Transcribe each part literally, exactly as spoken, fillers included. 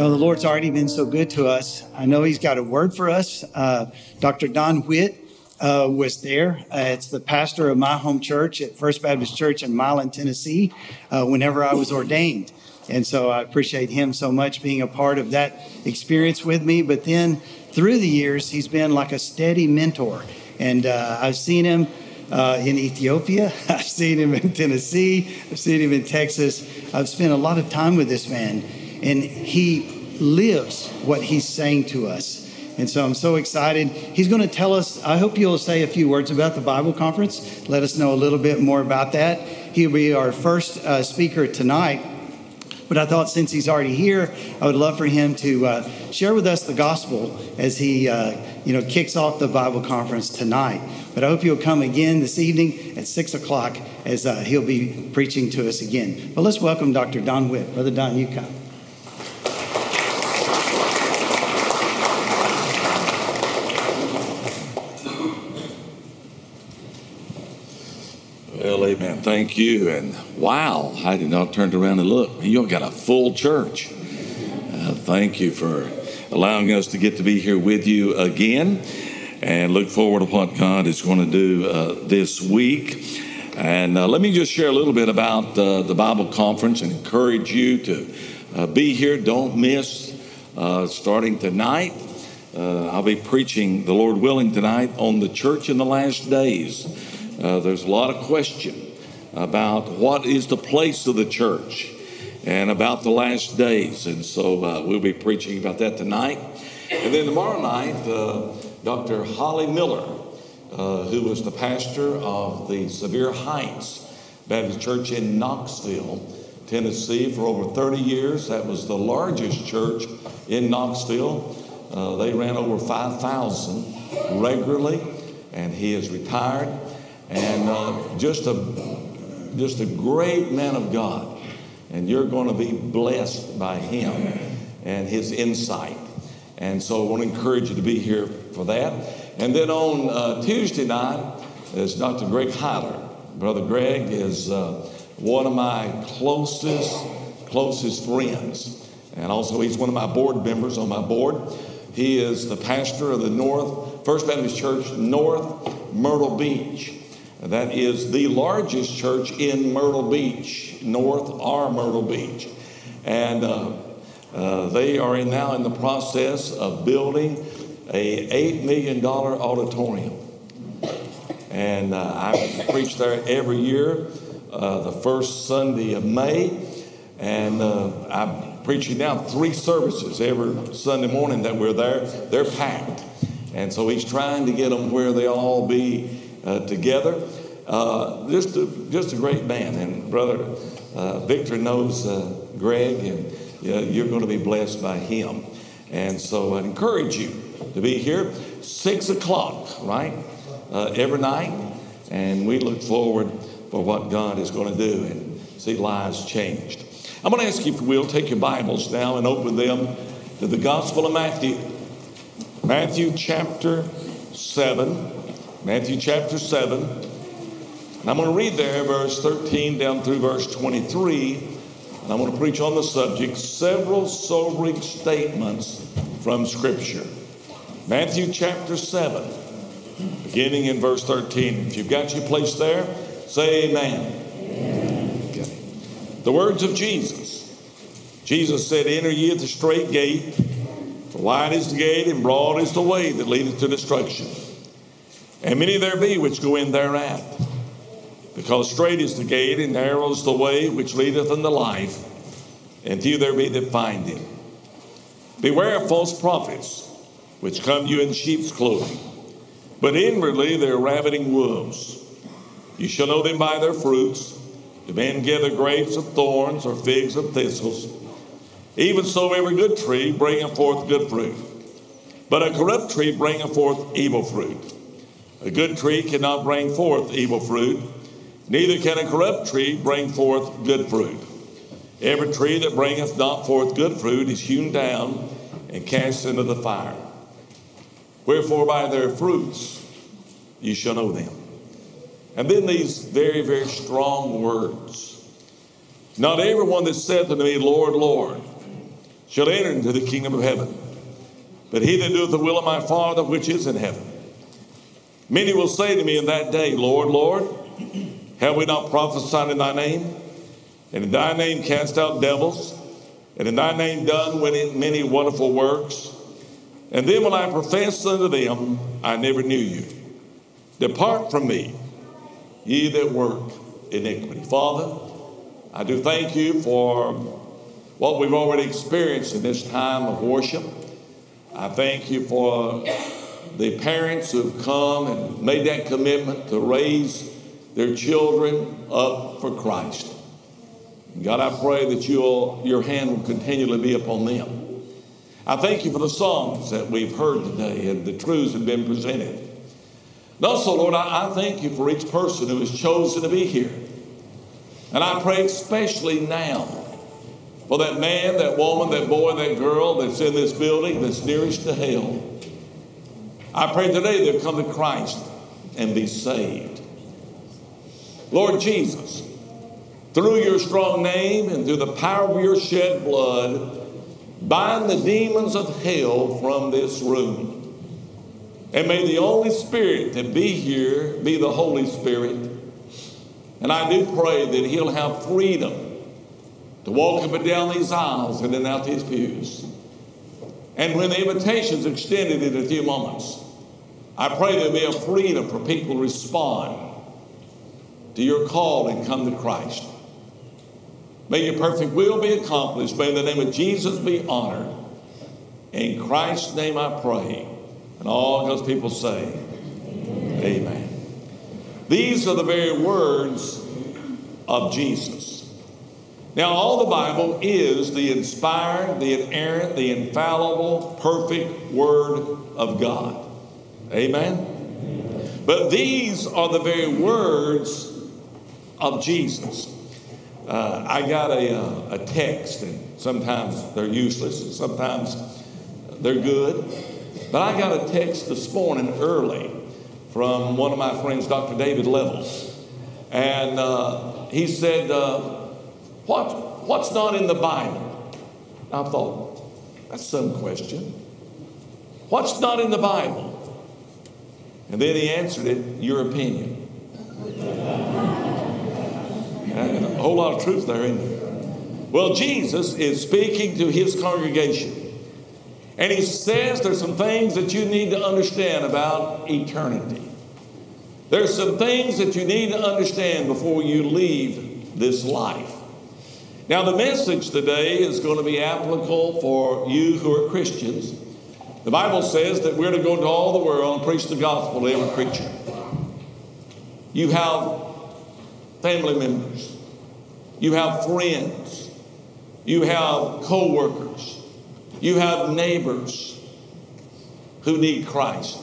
Well, the Lord's already been so good to us. I know He's got a word for us. Uh, Doctor Don Witt uh, was there. Uh, it's the pastor of my home church at First Baptist Church in Milan, Tennessee, uh, whenever I was ordained. And so I appreciate him so much being a part of that experience with me. But then through the years, he's been like a steady mentor. And uh, I've seen him uh, in Ethiopia. I've seen him in Tennessee. I've seen him in Texas. I've spent a lot of time with this man. And he lives what he's saying to us. And so I'm so excited. He's going to tell us, I hope you'll say a few words about the Bible conference. Let us know a little bit more about that. He'll be our first uh, speaker tonight. But I thought since he's already here, I would love for him to uh, share with us the gospel as he uh, you know, kicks off the Bible conference tonight. But I hope you'll come again this evening at six o'clock as uh, he'll be preaching to us again. But let's welcome Doctor Don Witt. Brother Don, you come. Well, amen. Thank you. And wow, I did not turn around and look. You've got a full church. Uh, thank you for allowing us to get to be here with you again and look forward to what God is going to do uh, this week. And uh, let me just share a little bit about uh, the Bible conference and encourage you to uh, be here. Don't miss uh, starting tonight. Uh, I'll be preaching, the Lord willing, tonight on the church in the last days. Uh, there's a lot of question about what is the place of the church and about the last days. And so uh, we'll be preaching about that tonight. And then tomorrow night, uh, Doctor Holly Miller, uh, who was the pastor of the Sevier Heights Baptist Church in Knoxville, Tennessee, for over thirty years. That was the largest church in Knoxville. Uh, they ran over five thousand regularly, and he is retired. And uh, just a just a great man of God. And you're going to be blessed by him and his insight. And so I want to encourage you to be here for that. And then on uh, Tuesday night is Doctor Greg Heiler. Brother Greg is uh, one of my closest, closest friends. And also he's one of my board members on my board. He is the pastor of the North First Baptist Church, North Myrtle Beach. That is the largest church in Myrtle Beach, North or Myrtle Beach. And uh, uh, they are in now in the process of building a eight million dollars auditorium. And uh, I preach there every year, uh, the first Sunday of May. And uh, I'm preaching now three services every Sunday morning that we're there. They're packed. And so he's trying to get them where they'll all be Uh, together. Uh, just, a, just a great man. And Brother uh, Victor knows uh, Greg, and uh, you're going to be blessed by him. And so I encourage you to be here six o'clock, right, uh, every night. And we look forward for what God is going to do and see lives changed. I'm going to ask you, if you will, take your Bibles now and open them to the Gospel of Matthew. Matthew chapter seven. Matthew chapter seven, and I'm going to read there verse thirteen down through verse twenty-three, and I'm going to preach on the subject, several sobering statements from Scripture. Matthew chapter seven, beginning in verse thirteen. If you've got your place there, say amen. Amen. Okay. The words of Jesus. Jesus said, "Enter ye at the straight gate, for wide is the gate and broad is the way that leadeth to destruction. And many there be which go in thereat. Because straight is the gate, and narrow is the way which leadeth unto life, and few there be that find it. Beware of false prophets, which come to you in sheep's clothing, but inwardly they are ravening wolves. You shall know them by their fruits. Do men gather grapes of thorns, or figs of thistles? Even so every good tree bringeth forth good fruit, but a corrupt tree bringeth forth evil fruit. A good tree cannot bring forth evil fruit, neither can a corrupt tree bring forth good fruit. Every tree that bringeth not forth good fruit is hewn down and cast into the fire. Wherefore by their fruits you shall know them." And then these very, very strong words. "Not everyone that saith unto me, Lord, Lord, shall enter into the kingdom of heaven. But he that doeth the will of my Father which is in heaven. Many will say to me in that day, Lord, Lord, have we not prophesied in thy name? And in thy name cast out devils? And in thy name done many wonderful works? And then will I profess unto them, I never knew you. Depart from me, ye that work iniquity. Father, I do thank you for what we've already experienced in this time of worship. I thank you for the parents who've come and made that commitment to raise their children up for Christ. God, I pray that you'll, your hand will continually be upon them. I thank you for the songs that we've heard today and the truths that have been presented. And also, Lord, I, I thank you for each person who has chosen to be here. And I pray especially now for that man, that woman, that boy, that girl that's in this building that's nearest to hell. I pray today they'll come to Christ and be saved. Lord Jesus, through your strong name and through the power of your shed blood, bind the demons of hell from this room. And may the only Spirit that be here be the Holy Spirit. And I do pray that he'll have freedom to walk up and down these aisles and then out these pews. And when the invitation is extended in a few moments, I pray there'll be a freedom for people to respond to your call and come to Christ. May your perfect will be accomplished. May the name of Jesus be honored. In Christ's name I pray. And all God's people say, amen. Amen. These are the very words of Jesus. Now, all the Bible is the inspired, the inerrant, the infallible, perfect Word of God. Amen? Amen. But these are the very words of Jesus. Uh, I got a, uh, a text, and sometimes they're useless, and sometimes they're good. But I got a text this morning early from one of my friends, Doctor David Levels. And uh, he said, uh, what, what's not in the Bible? I thought, that's some question. What's not in the Bible? And then he answered it, your opinion. And a whole lot of truth there, isn't there? Well, Jesus is speaking to his congregation. And he says there's some things that you need to understand about eternity. There's some things that you need to understand before you leave this life. Now, the message today is going to be applicable for you who are Christians. The Bible says that we're to go to all the world and preach the gospel to every creature. You have family members. You have friends. You have co-workers. You have neighbors who need Christ.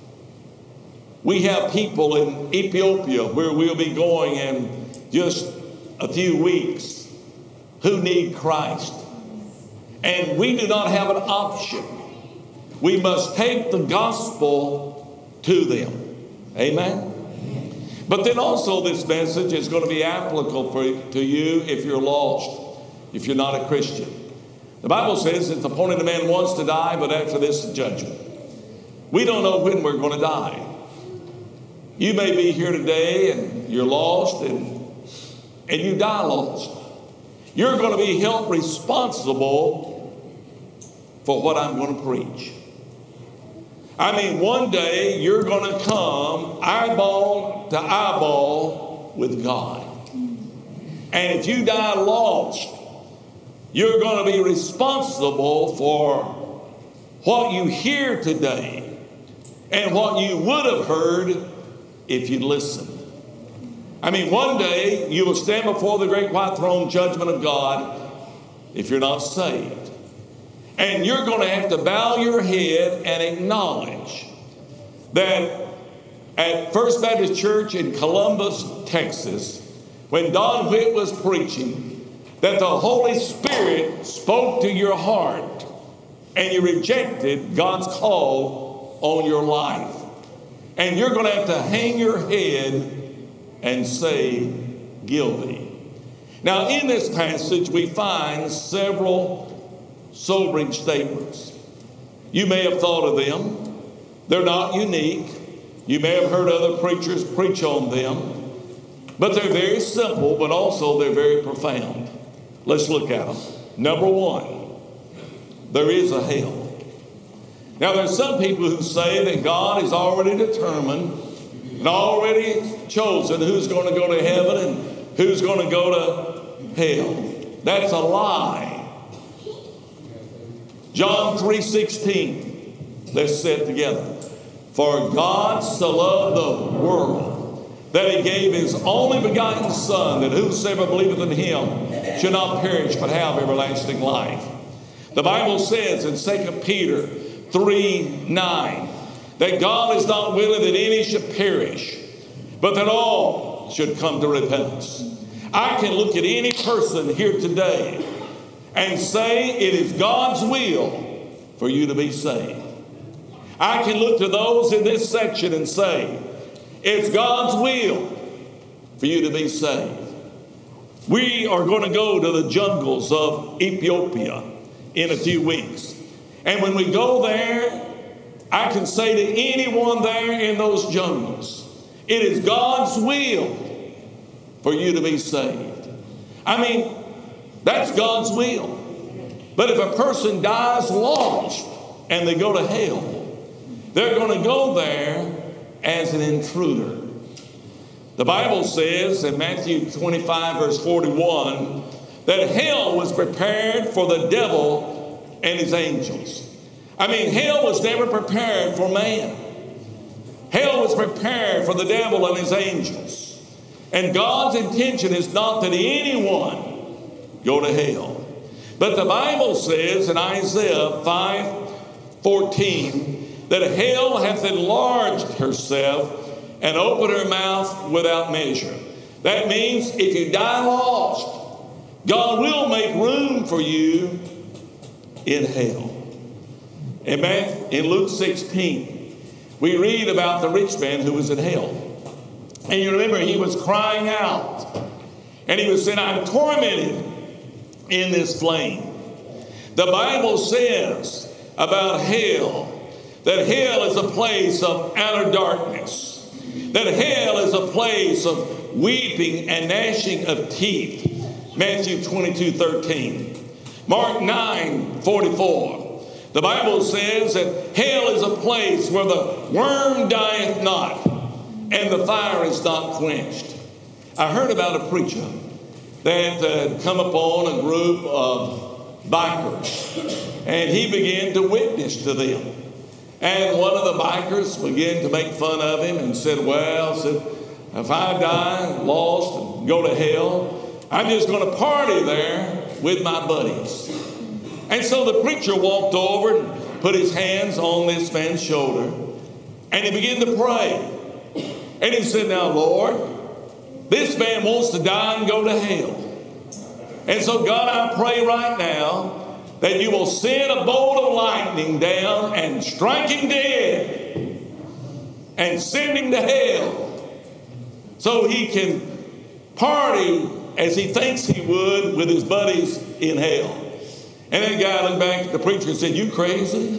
We have people in Ethiopia where we'll be going in just a few weeks who need Christ. And we do not have an option. We must take the gospel to them. Amen? But then also this message is going to be applicable for, to you if you're lost, if you're not a Christian. The Bible says it's appointed a man once to die, but after this, the judgment. We don't know when we're going to die. You may be here today and you're lost and, and you die lost. You're going to be held responsible for what I'm going to preach. I mean, one day you're going to come eyeball to eyeball with God. And if you die lost, you're going to be responsible for what you hear today and what you would have heard if you'd listened. I mean, one day you will stand before the great white throne judgment of God if you're not saved. And you're going to have to bow your head and acknowledge that at First Baptist Church in Columbus, Texas, when Don Whitt was preaching, that the Holy Spirit spoke to your heart and you rejected God's call on your life. And you're going to have to hang your head and say, guilty. Now, in this passage, we find several sobering statements. You may have thought of them. They're not unique. You may have heard other preachers preach on them. But they're very simple, but also they're very profound. Let's look at them. Number one, there is a hell. Now, there's some people who say that God has already determined and already chosen who's going to go to heaven and who's going to go to hell. That's a lie. John three sixteen. Let's say it together. For God so loved the world that he gave his only begotten Son, that whosoever believeth in him should not perish but have everlasting life. The Bible says in Second Peter three nine that God is not willing that any should perish, but that all should come to repentance. I can look at any person here today and say it is God's will for you to be saved. I can look to those in this section and say it's God's will for you to be saved. We are going to go to the jungles of Ethiopia in a few weeks. And when we go there, I can say to anyone there in those jungles, it is God's will for you to be saved. I mean, that's God's will. But if a person dies lost and they go to hell, they're going to go there as an intruder. The Bible says in Matthew twenty-five, verse forty-one, that hell was prepared for the devil and his angels. I mean, hell was never prepared for man. Hell was prepared for the devil and his angels. And God's intention is not that anyone go to hell. But the Bible says in Isaiah five fourteen that hell hath enlarged herself and opened her mouth without measure. That means if you die lost, God will make room for you in hell. Amen. In Luke sixteen, we read about the rich man who was in hell. And you remember he was crying out. And he was saying, I'm tormented in this flame. The Bible says about hell, that hell is a place of outer darkness. That hell is a place of weeping and gnashing of teeth. Matthew twenty-two thirteen. Mark nine forty-four. The Bible says that hell is a place where the worm dieth not and the fire is not quenched. I heard about a preacher that had come upon a group of bikers, and he began to witness to them. And one of the bikers began to make fun of him and said, well, said, if I die lost and go to hell, I'm just going to party there with my buddies. And so the preacher walked over and put his hands on this man's shoulder, and he began to pray. And he said, now, Lord, this man wants to die and go to hell. And so, God, I pray right now that you will send a bolt of lightning down and strike him dead and send him to hell so he can party as he thinks he would with his buddies in hell. And that guy looked back at the preacher and said, you crazy?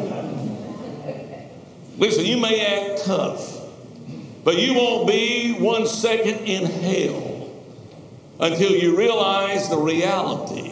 Listen, you may act tough, but you won't be one second in hell until you realize the reality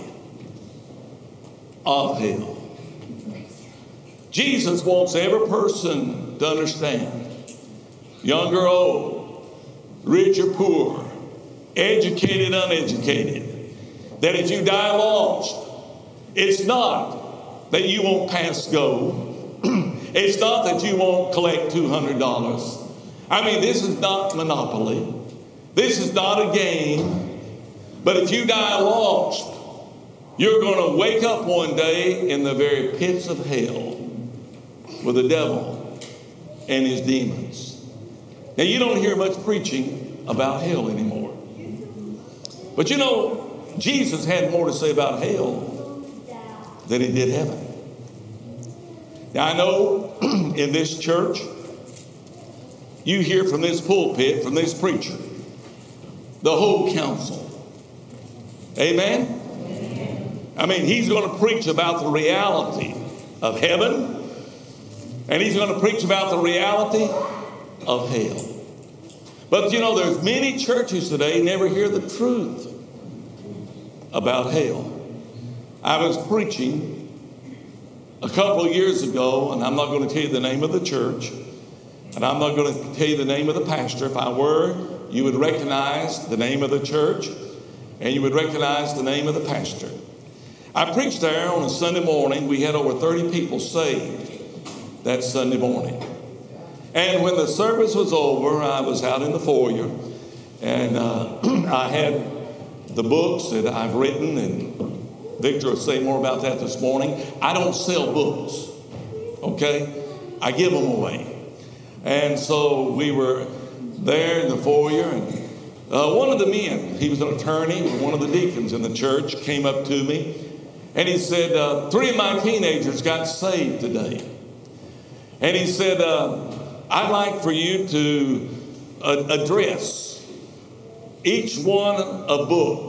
of hell. Jesus wants every person to understand, young or old, rich or poor, educated, uneducated, that if you die lost, it's not that you won't pass go. It's not that you won't collect two hundred dollars. I mean, this is not Monopoly. This is not a game. But if you die lost, you're going to wake up one day in the very pits of hell with the devil and his demons. Now, you don't hear much preaching about hell anymore. But you know, Jesus had more to say about hell than he did heaven. Now, I know in this church, you hear from this pulpit, from this preacher, the whole counsel. Amen? I mean, he's going to preach about the reality of heaven, and he's going to preach about the reality of hell. But you know, there's many churches today never hear the truth about hell. I was preaching a couple of years ago, and I'm not going to tell you the name of the church, and I'm not going to tell you the name of the pastor. If I were, you would recognize the name of the church, and you would recognize the name of the pastor. I preached there on a Sunday morning. We had over thirty people saved that Sunday morning. And when the service was over, I was out in the foyer, and uh, I had the books that I've written, and Victor will say more about that this morning. I don't sell books, okay? I give them away. And so we were there in the foyer, and uh, one of the men, he was an attorney, one of the deacons in the church, came up to me, and he said, uh, three of my teenagers got saved today. And he said, uh, I'd like for you to uh, address each one a book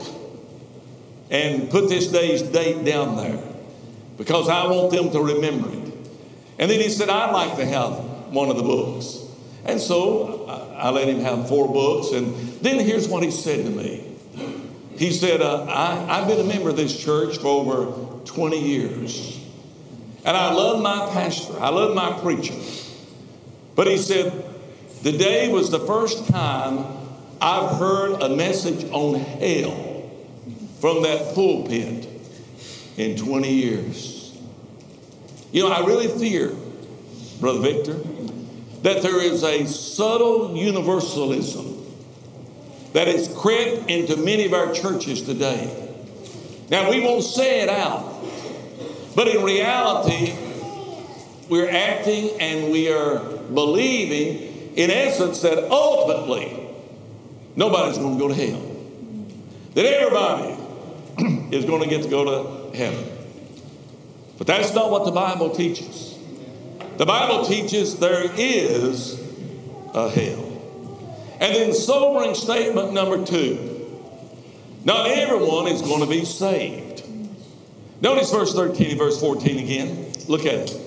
and put this day's date down there because I want them to remember it. And then he said, I'd like to have one of the books. And so I, I let him have four books. And then here's what he said to me. He said, uh, I, I've been a member of this church for over twenty years. And I love my pastor. I love my preacher. But he said, the day was the first time I've heard a message on hell from that pulpit in twenty years. You know, I really fear, Brother Victor, that there is a subtle universalism that has crept into many of our churches today. Now, we won't say it out, but in reality, we're acting and we are believing, in essence, that ultimately nobody's going to go to hell. That everybody is going to get to go to heaven. But that's not what the Bible teaches. The Bible teaches there is a hell. And then sobering statement number two. Not everyone is going to be saved. Notice verse thirteen and verse fourteen again. Look at it.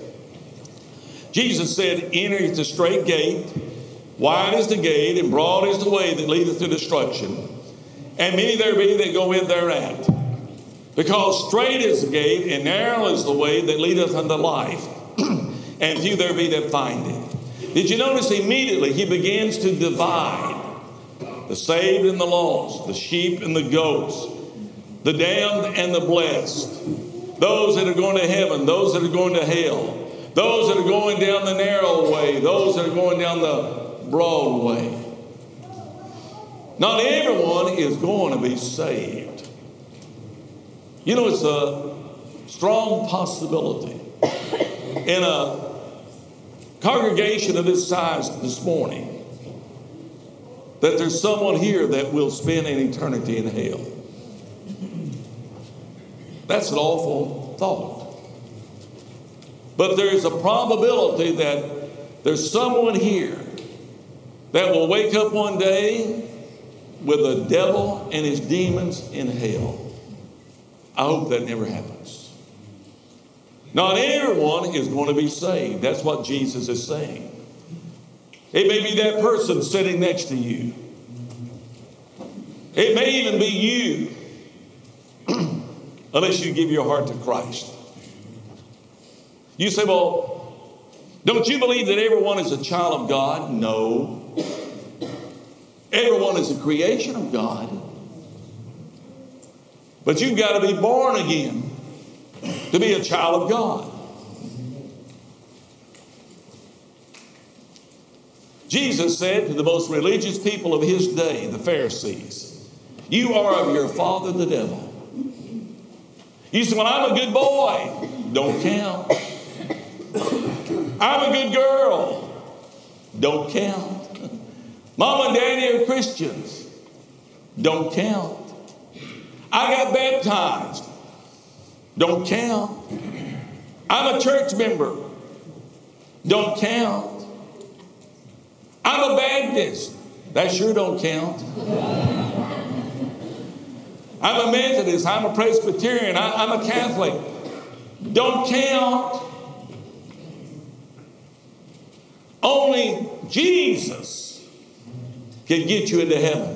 Jesus said, enter the straight gate. Wide is the gate, and broad is the way that leadeth to destruction. And many there be that go in thereat. Because straight is the gate, and narrow is the way that leadeth unto life. And few there be that find it. Did you notice immediately he begins to divide the saved and the lost, the sheep and the goats, the damned and the blessed, those that are going to heaven, those that are going to hell, those that are going down the narrow way, those that are going down the broad way. Not everyone is going to be saved. You know, it's a strong possibility in a congregation of this size this morning that there's someone here that will spend an eternity in hell. That's an awful thought. But there's a probability that there's someone here that will wake up one day with the devil and his demons in hell. I hope that never happens. Not everyone is going to be saved. That's what Jesus is saying. It may be that person sitting next to you. It may even be you, unless you give your heart to Christ. You say, well, don't you believe that everyone is a child of God? No. Everyone is a creation of God. But you've got to be born again to be a child of God. Jesus said to the most religious people of his day, the Pharisees, you are of your father the devil. You say, well, I'm a good boy. Don't count. I'm a good girl. Don't count. Mom and Daddy are Christians. Don't count. I got baptized. Don't count. I'm a church member. Don't count. I'm a Baptist. That sure don't count. I'm a Methodist. I'm a Presbyterian. I, I'm a Catholic. Don't count. Only Jesus can get you into heaven.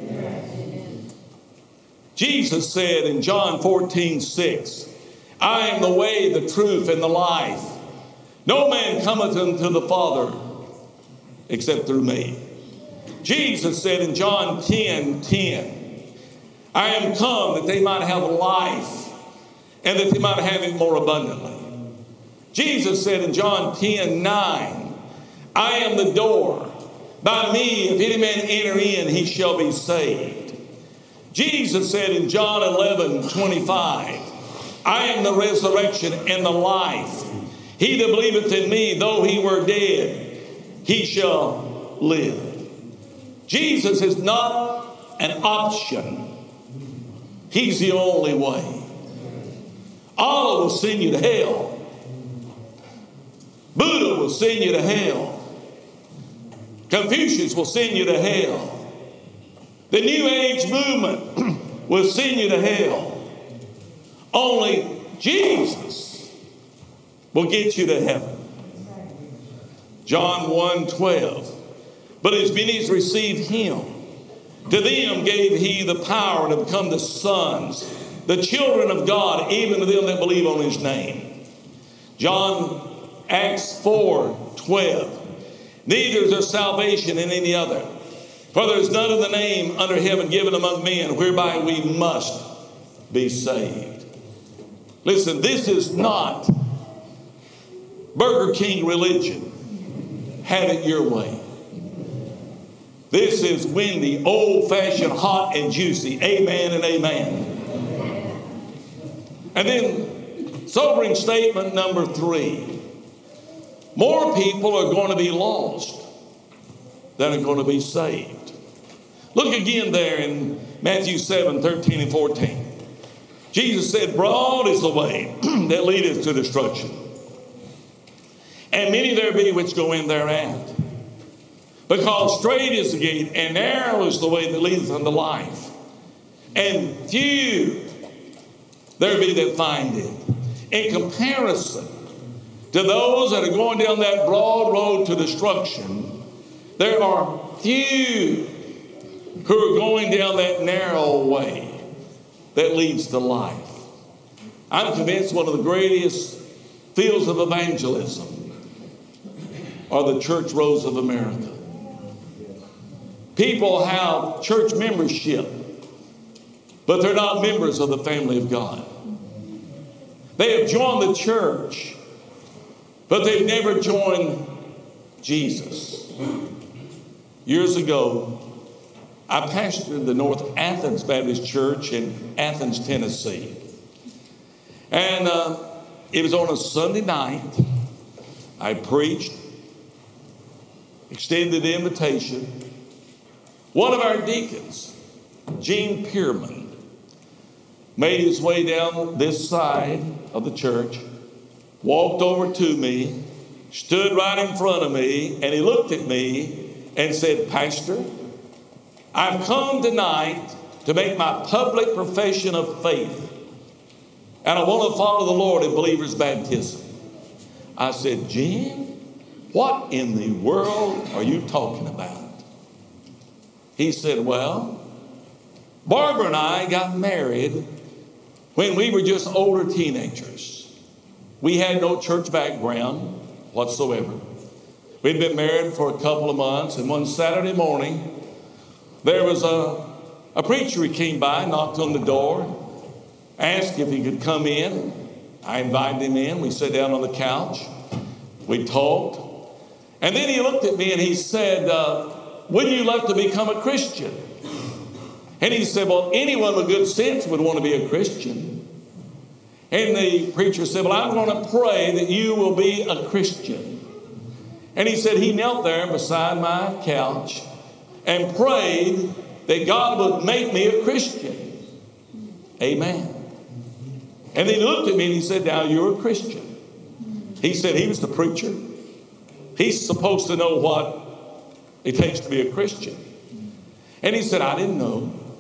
Jesus said in John fourteen six, I am the way, the truth, and the life. No man cometh unto the Father except through me. Jesus said in John ten ten, I am come that they might have life, and that they might have it more abundantly. Jesus said in John ten nine, I am the door. By me, if any man enter in, he shall be saved. Jesus said in John eleven twenty-five, I am the resurrection and the life. He that believeth in me, though he were dead, he shall live. Jesus is not an option. He's the only way. Allah will send you to hell. Buddha will send you to hell. Confucius will send you to hell. The New Age movement will send you to hell. Only Jesus will get you to heaven. John one twelve. But as many as received him, to them gave he the power to become the sons, the children of God, even to them that believe on his name. John Acts four twelve. Neither is there salvation in any other. For there is none of the name under heaven given among men whereby we must be saved. Listen, this is not Burger King religion. Have it your way. This is Wendy, old-fashioned, hot and juicy. Amen and amen. And then sobering statement number three. More people are going to be lost than are going to be saved. Look again there in Matthew seven, thirteen and fourteen. Jesus said, broad is the way that leadeth to destruction, and many there be which go in thereat. Because straight is the gate, and narrow is the way that leadeth unto life, and few there be that find it. In comparison to those that are going down that broad road to destruction, there are few who are going down that narrow way that leads to life. I'm convinced one of the greatest fields of evangelism are the church roads of America. People have church membership, but they're not members of the family of God. They have joined the church, but they've never joined Jesus. Years ago, I pastored the North Athens Baptist Church in Athens, Tennessee. And uh, it was on a Sunday night. I preached, extended the invitation. One of our deacons, Gene Pierman, made his way down this side of the church, walked over to me, stood right in front of me, and he looked at me and said, Pastor, I've come tonight to make my public profession of faith, and I want to follow the Lord in believer's baptism. I said, Gene, what in the world are you talking about? He said, well, Barbara and I got married when we were just older teenagers. We had no church background whatsoever. We'd been married for a couple of months, and one Saturday morning, there was a, a preacher who came by, knocked on the door, asked if he could come in. I invited him in. We sat down on the couch. We talked. And then he looked at me and he said, uh, wouldn't you like to become a Christian? And he said, well, anyone with good sense would want to be a Christian. And the preacher said, well, I'm going to pray that you will be a Christian. And he said he knelt there beside my couch and prayed that God would make me a Christian. Amen. And then he looked at me and he said, now you're a Christian. He said he was the preacher. He's supposed to know what it takes to be a Christian. And he said, I didn't know.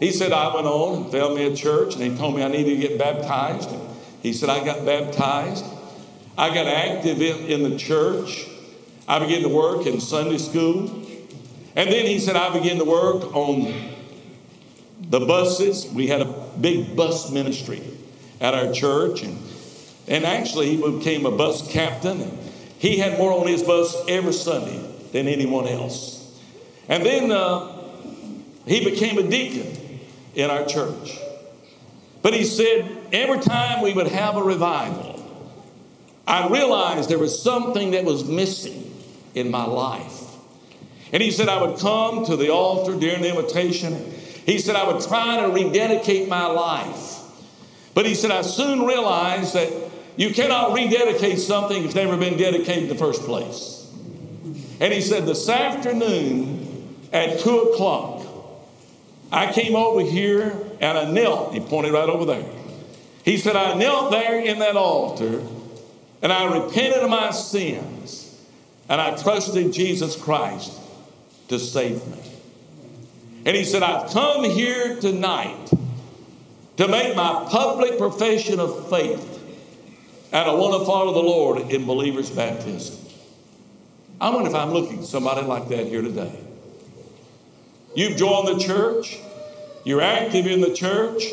He said, I went on and found me a church, and he told me I needed to get baptized. He said, I got baptized. I got active in, in the church. I began to work in Sunday school. And then he said, I began to work on the buses. We had a big bus ministry at our church. And, and actually, he became a bus captain. And he had more on his bus every Sunday than anyone else. And then uh, he became a deacon in our church. But he said, every time we would have a revival, I realized there was something that was missing in my life. And he said, I would come to the altar during the invitation. He said, I would try to rededicate my life. But he said, I soon realized that you cannot rededicate something that's never been dedicated in the first place. And he said, this afternoon at two o'clock, I came over here and I knelt. He pointed right over there. He said, I knelt there in that altar and I repented of my sins and I trusted Jesus Christ to save me. And he said, I've come here tonight to make my public profession of faith, and I want to follow the Lord in believer's baptism. I wonder if I'm looking at somebody like that here today. You've joined the church, you're active in the church,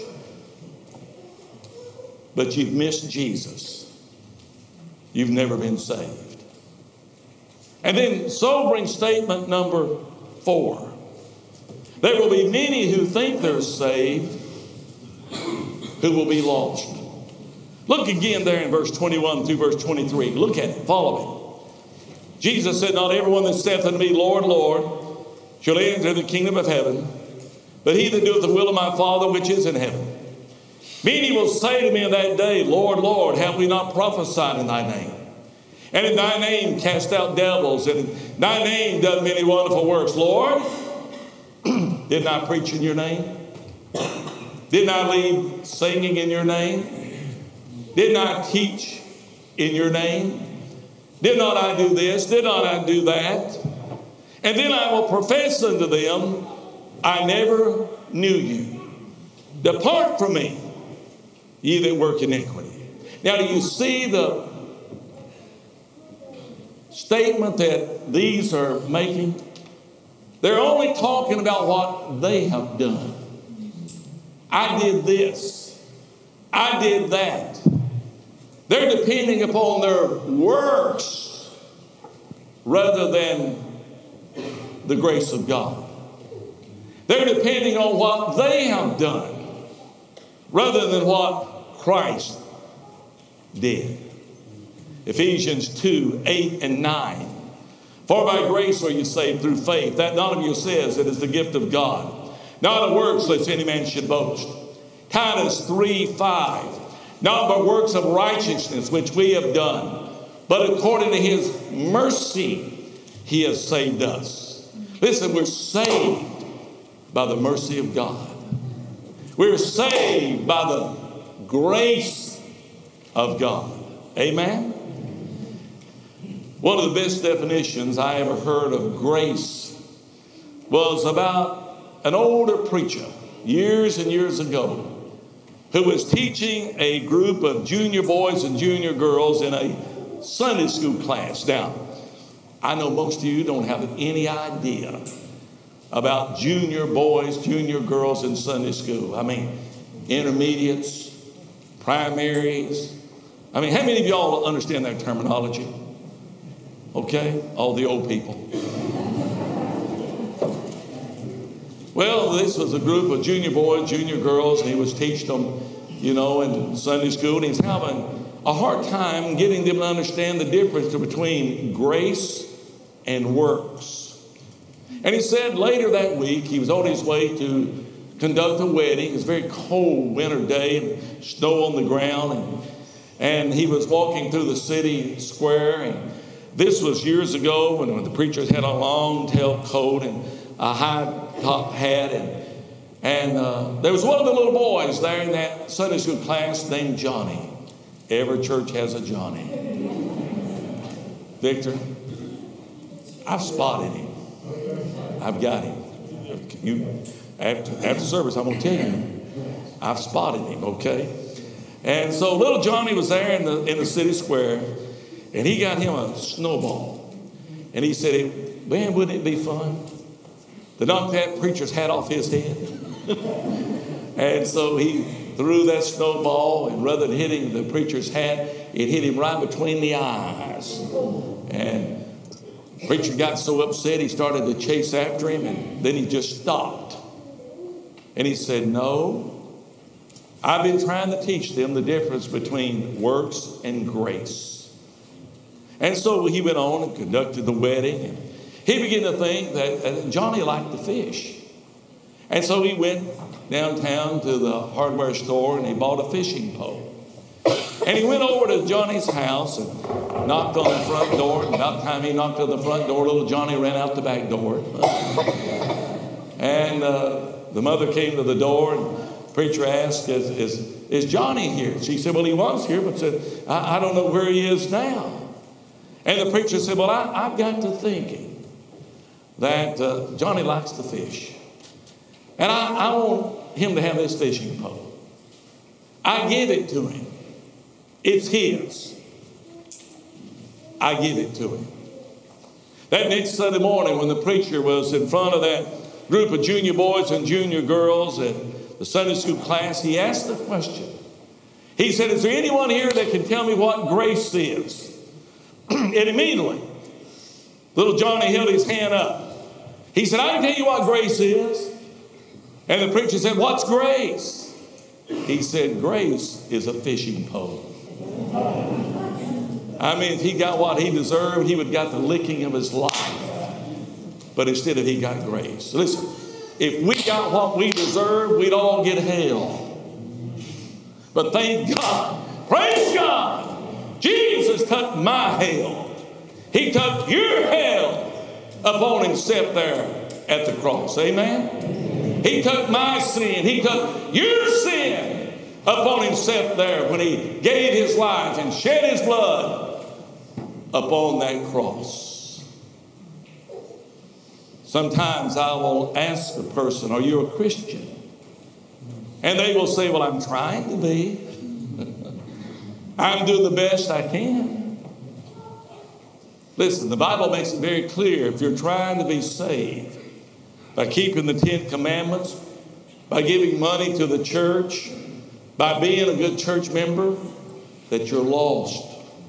but you've missed Jesus. You've never been saved. And then sobering statement number four. There will be many who think they're saved who will be lost. Look again there in verse twenty-one through verse twenty-three. Look at it. Follow it. Jesus said, not everyone that saith unto me, Lord, Lord, shall enter the kingdom of heaven, but he that doeth the will of my Father which is in heaven. Many will say to me in that day, Lord, Lord, have we not prophesied in thy name? And in thy name cast out devils, and in thy name done many wonderful works. Lord, didn't I preach in your name? Didn't I lead singing in your name? Didn't I teach in your name? Did not I do this? Did not I do that? And then I will profess unto them, I never knew you. Depart from me, ye that work iniquity. Now, do you see the statement that these are making? They're only talking about what they have done. I did this. I did that. They're depending upon their works rather than the grace of God. They're depending on what they have done rather than what Christ did. Ephesians two, eight and nine. For by grace are you saved through faith, that none of you says it is the gift of God, not of works lest any man should boast. Titus three, five. Not by works of righteousness which we have done, but according to his mercy he has saved us. Listen, we're saved by the mercy of God. We're saved by the grace of God. Amen? One of the best definitions I ever heard of grace was about an older preacher years and years ago who was teaching a group of junior boys and junior girls in a Sunday school class. Now, I know most of you don't have any idea about junior boys, junior girls in Sunday school. I mean, intermediates, primaries. I mean, how many of y'all understand that terminology? Okay, all the old people. Well, this was a group of junior boys, junior girls, and he was teaching them, you know, in Sunday school. And he's having a hard time getting them to understand the difference between grace and works. And he said later that week, he was on his way to conduct a wedding. It was a very cold winter day, and snow on the ground. And, and he was walking through the city square. And this was years ago when, when the preachers had a long tail coat and a high top hat, and and uh, there was one of the little boys there in that Sunday school class named Johnny. Every church has a Johnny. Victor, I've spotted him. I've got him. You After, after service, I'm going to tell you, I've spotted him, okay? And so little Johnny was there in the, in the city square, and he got him a snowball. And he said, man, wouldn't it be fun to knock that preacher's hat off his head? And so he threw that snowball, and rather than hitting the preacher's hat, it hit him right between the eyes. And the preacher got so upset, he started to chase after him, and then he just stopped. And he said, no, I've been trying to teach them the difference between works and grace. And so he went on and conducted the wedding, and he began to think that Johnny liked to fish. And so he went downtown to the hardware store and he bought a fishing pole. And he went over to Johnny's house and knocked on the front door. And about the time he knocked on the front door, little Johnny ran out the back door. And uh, the mother came to the door, and the preacher asked, is, is, is Johnny here? She said, well, he was here, but said, I, I don't know where he is now. And the preacher said, well, I, I've got to thinking that uh, Johnny likes to fish. And I, I want him to have this fishing pole. I give it to him. It's his. I give it to him. That next Sunday morning when the preacher was in front of that group of junior boys and junior girls at the Sunday school class, he asked the question. He said, is there anyone here that can tell me what grace is? And immediately, little Johnny held his hand up. He said, I can tell you what grace is. And the preacher said, what's grace? He said, grace is a fishing pole. I mean, if he got what he deserved, he would have got the licking of his life. But instead of he got grace. Listen, if we got what we deserve, we'd all get hell. But thank God, praise God, Jesus took my hell. He took your hell upon himself there at the cross. Amen? He took my sin. He took your sin upon himself there when he gave his life and shed his blood upon that cross. Sometimes I will ask a person, are you a Christian? And they will say, well, I'm trying to be. I'm doing the best I can. Listen, the Bible makes it very clear, if you're trying to be saved, by keeping the Ten Commandments, by giving money to the church, by being a good church member, that you're lost.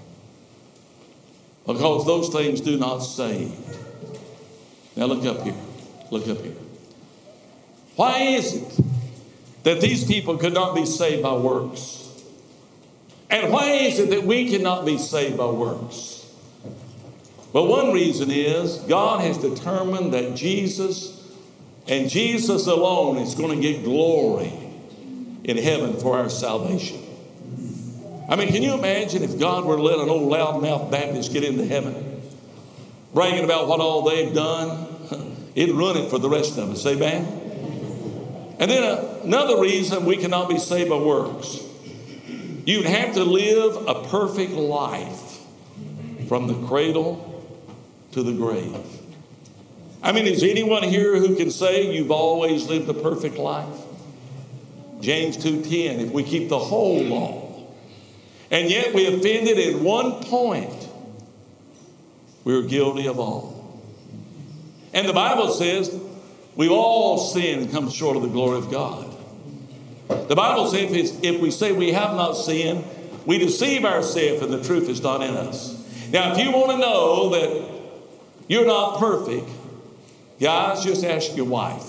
Because those things do not save. Now look up here. Look up here. Why is it that these people could not be saved by works? And why is it that we cannot be saved by works? Well, one reason is God has determined that Jesus and Jesus alone is going to get glory in heaven for our salvation. I mean, can you imagine if God were to let an old loudmouth Baptist get into heaven, bragging about what all they've done? It'd run it for the rest of us. Amen? And then another reason we cannot be saved by works. You'd have to live a perfect life from the cradle to the grave. I mean, is anyone here who can say you've always lived a perfect life? James two ten, if we keep the whole law, and yet we offended at one point, we're guilty of all. And the Bible says we've all sinned and come short of the glory of God. The Bible says if, if we say we have not sinned, we deceive ourselves and the truth is not in us. Now, if you want to know that you're not perfect, guys, just ask your wife.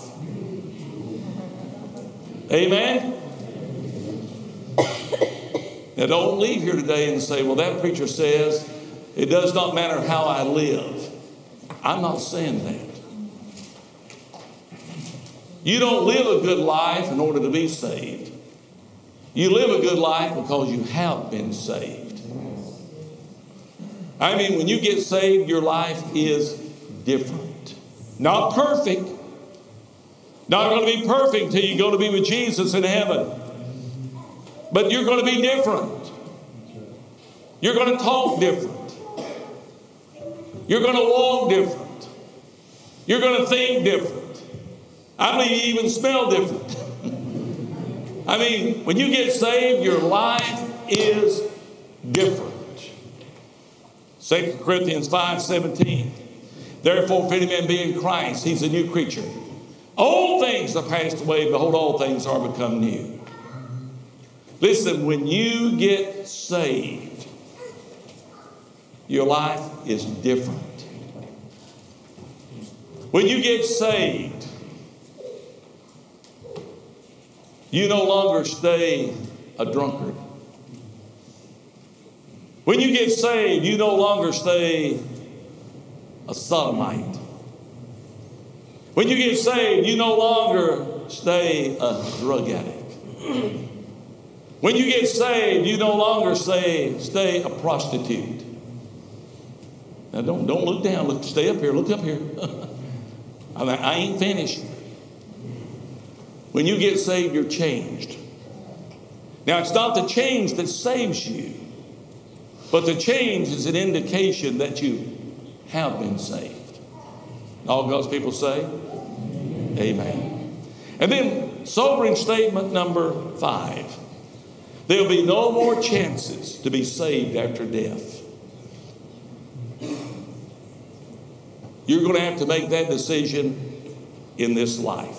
Amen? Now, don't leave here today and say, well, that preacher says it does not matter how I live. I'm not saying that. You don't live a good life in order to be saved. You live a good life because you have been saved. I mean, when you get saved, your life is different. Not perfect. Not going to be perfect until you go to be with Jesus in heaven. But you're going to be different. You're going to talk different. You're going to walk different. You're going to think different. I believe you even smell different. I mean, when you get saved, your life is different. Second Corinthians five seventeen. Therefore, if any man be in Christ, he's a new creature. Old things are passed away. Behold, all things are become new. Listen, when you get saved, your life is different. When you get saved, you no longer stay a drunkard. When you get saved, you no longer stay a sodomite. When you get saved, you no longer stay a drug addict. When you get saved, you no longer stay, stay a prostitute. Now don't, don't look down, look, stay up here, look up here. I, mean, I ain't finished. When you get saved, you're changed. Now, it's not the change that saves you, but the change is an indication that you have been saved. All God's people say, amen. And then, sobering statement number five. There'll be no more chances to be saved after death. You're going to have to make that decision in this life.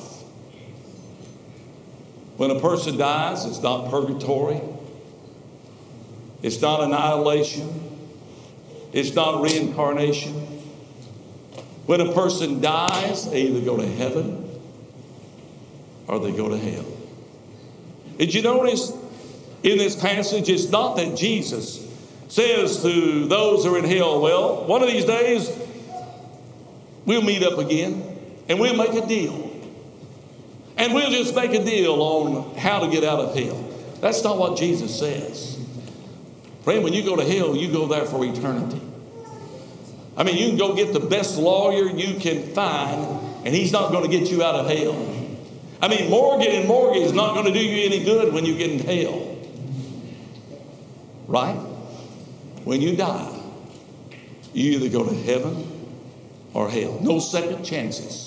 When a person dies, it's not purgatory. It's not annihilation. It's not reincarnation. When a person dies, they either go to heaven or they go to hell. Did you notice in this passage, it's not that Jesus says to those who are in hell, well, one of these days, we'll meet up again and we'll make a deal. And we'll just make a deal on how to get out of hell. That's not what Jesus says. Friend, when you go to hell, you go there for eternity. I mean, you can go get the best lawyer you can find, and he's not going to get you out of hell. I mean, Morgan and Morgan is not going to do you any good when you get in hell. Right? When you die, you either go to heaven or hell. No second chances.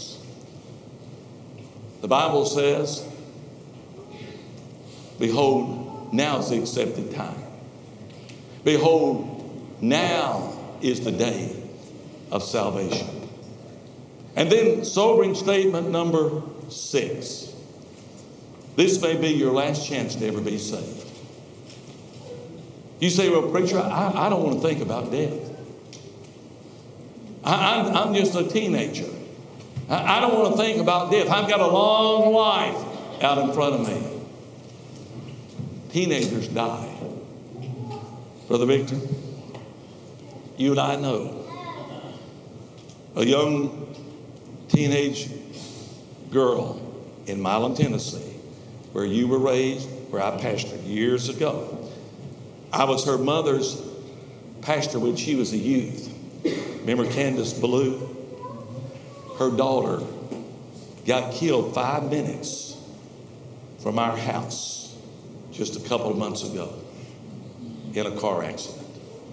The Bible says, behold, now is the accepted time. Behold, now is the day of salvation. And then sobering statement number six. This may be your last chance to ever be saved. You say, well, preacher, I, I don't want to think about death. I, I'm, I'm just a teenager. I, I don't want to think about death. I've got a long life out in front of me. Teenagers die. Brother Victor, you and I know a young teenage girl in Milan, Tennessee, where you were raised, where I pastored years ago. I was her mother's pastor when she was a youth. Remember Candace Ballou? Her daughter got killed five minutes from our house just a couple of months ago in a car accident.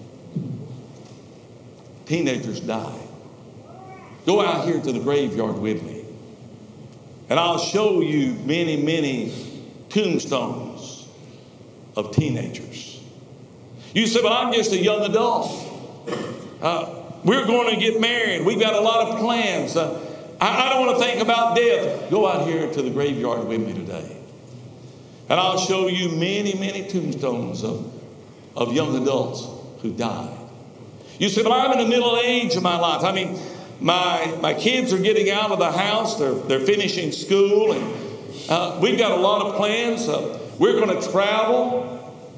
Teenagers die. Go out here to the graveyard with me, and I'll show you many, many tombstones of teenagers. You say, well, I'm just a young adult. Uh, we're going to get married. We've got a lot of plans. Uh, I, I don't want to think about death. Go out here to the graveyard with me today, and I'll show you many, many tombstones of, of young adults who died. You say, well, I'm in the middle age of my life. I mean, my my kids are getting out of the house. They're, they're finishing school, and uh, we've got a lot of plans. Uh, we're going to travel.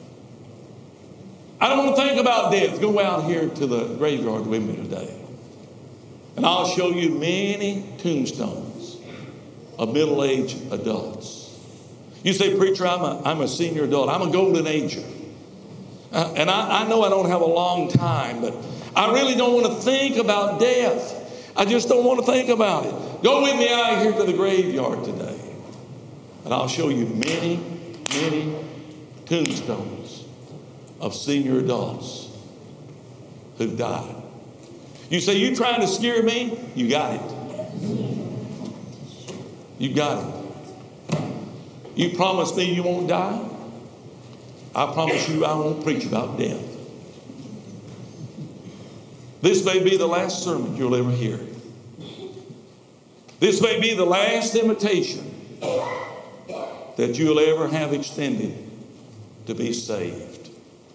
I don't want to think about death. Go out here to the graveyard with me today, and I'll show you many tombstones of middle-aged adults. You say, preacher, I'm a, I'm a senior adult. I'm a golden ager. Uh, and I, I know I don't have a long time, but I really don't want to think about death. I just don't want to think about it. Go with me out here to the graveyard today, and I'll show you many, many tombstones of senior adults who died. You say, you trying to scare me? You got it. You got it. You promise me you won't die? I promise you I won't preach about death. This may be the last sermon you'll ever hear. This may be the last invitation that you'll ever have extended to be saved.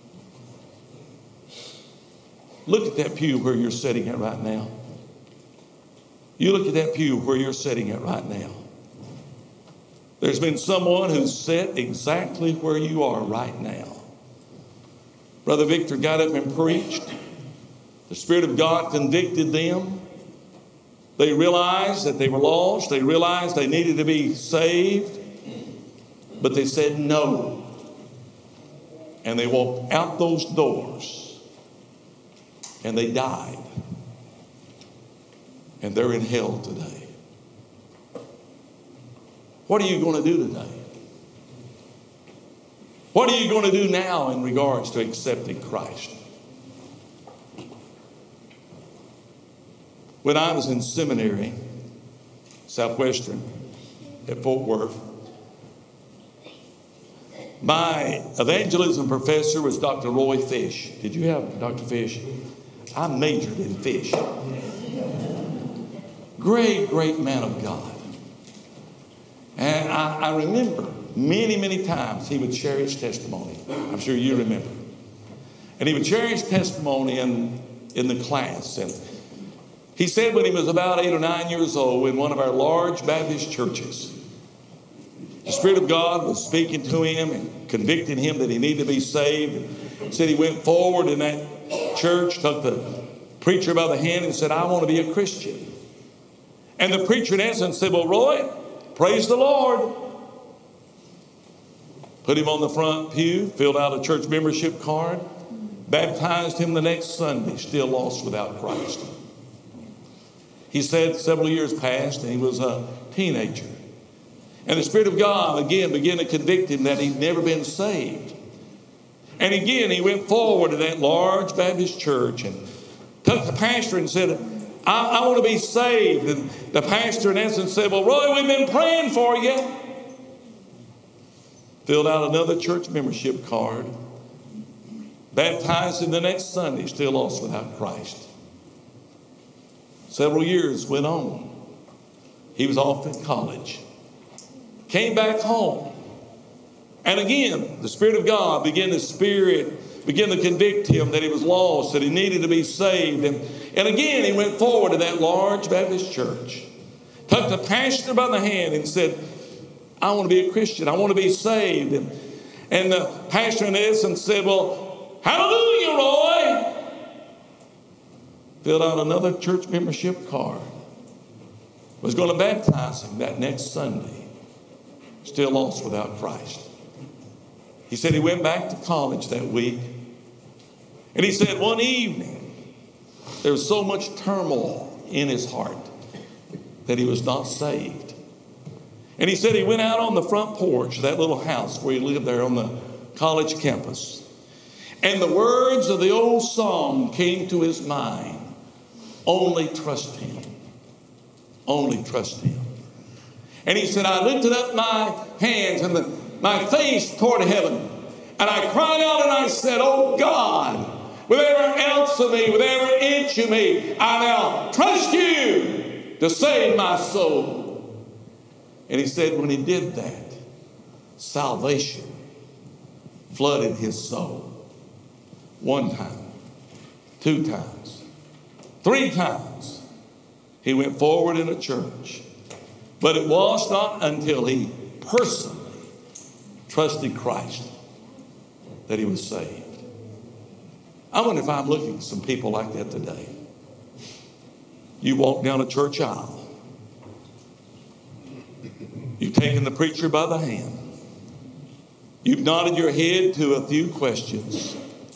Look at that pew where you're sitting at right now. You look at that pew where you're sitting at right now. There's been someone who's sat exactly where you are right now. Brother Victor got up and preached. The Spirit of God convicted them. They realized that they were lost. They realized they needed to be saved. But they said no. And they walked out those doors. And they died. And they're in hell today. What are you going to do today? What are you going to do now in regards to accepting Christ? When I was in seminary, Southwestern, at Fort Worth, my evangelism professor was Doctor Roy Fish. Did you have Doctor Fish? I majored in fish. Great, great man of God. And I, I remember many, many times he would share his testimony. I'm sure you remember. And he would share his testimony in, in the class. And he said when he was about eight or nine years old in one of our large Baptist churches, the Spirit of God was speaking to him and convicting him that he needed to be saved. And said he went forward in that church, took the preacher by the hand and said, I want to be a Christian. And the preacher in essence said, well, Roy, praise the Lord. Put him on the front pew, filled out a church membership card, baptized him the next Sunday, still lost without Christ. He said several years passed and he was a teenager. And the Spirit of God again began to convict him that he'd never been saved. And again, he went forward to that large Baptist church and took the pastor and said, I, I want to be saved. And the pastor in essence said, well, Roy, we've been praying for you. Filled out another church membership card. Baptized him the next Sunday, still lost without Christ. Several years went on. He was off in college. Came back home. And again, the Spirit of God began to spirit, began to convict him that he was lost, that he needed to be saved. And, and again, he went forward to that large Baptist church, took the pastor by the hand and said, I want to be a Christian. I want to be saved. And, and the pastor in essence said, well, hallelujah, Roy. Filled out another church membership card. Was going to baptize him that next Sunday. Still lost without Christ. He said he went back to college that week. And he said one evening, there was so much turmoil in his heart that he was not saved. And he said he went out on the front porch of that little house where he lived there on the college campus. And the words of the old song came to his mind. Only trust him. Only trust him. And he said, I lifted up my hands and the, my face toward heaven. And I cried out and I said, oh God, with every ounce of me, with every inch of me, I now trust you to save my soul. And he said when he did that, salvation flooded his soul. One time, two times, three times, he went forward in a church. But it was not until he personally trusted Christ that he was saved. I wonder if I'm looking at some people like that today. You walk down a church aisle. You've taken the preacher by the hand. You've nodded your head to a few questions.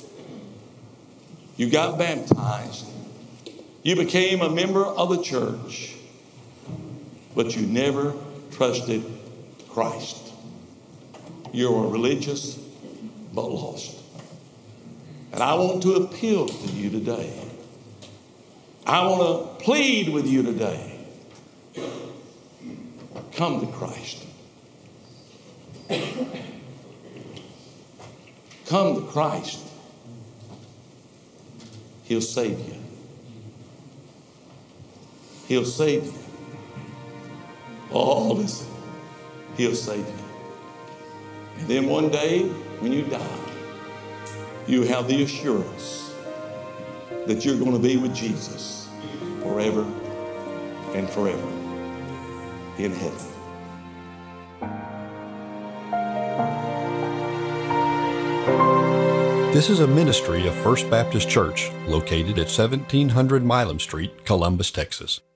You got baptized. You became a member of the church. But you never trusted Christ. You're religious, but lost. And I want to appeal to you today. I want to plead with you today. Come to Christ. Come to Christ. He'll save you. He'll save you. Oh, listen. He'll save you. And then one day, when you die, you have the assurance that you're going to be with Jesus forever and forever in heaven. This is a ministry of First Baptist Church located at seventeen hundred Milam Street, Columbus, Texas.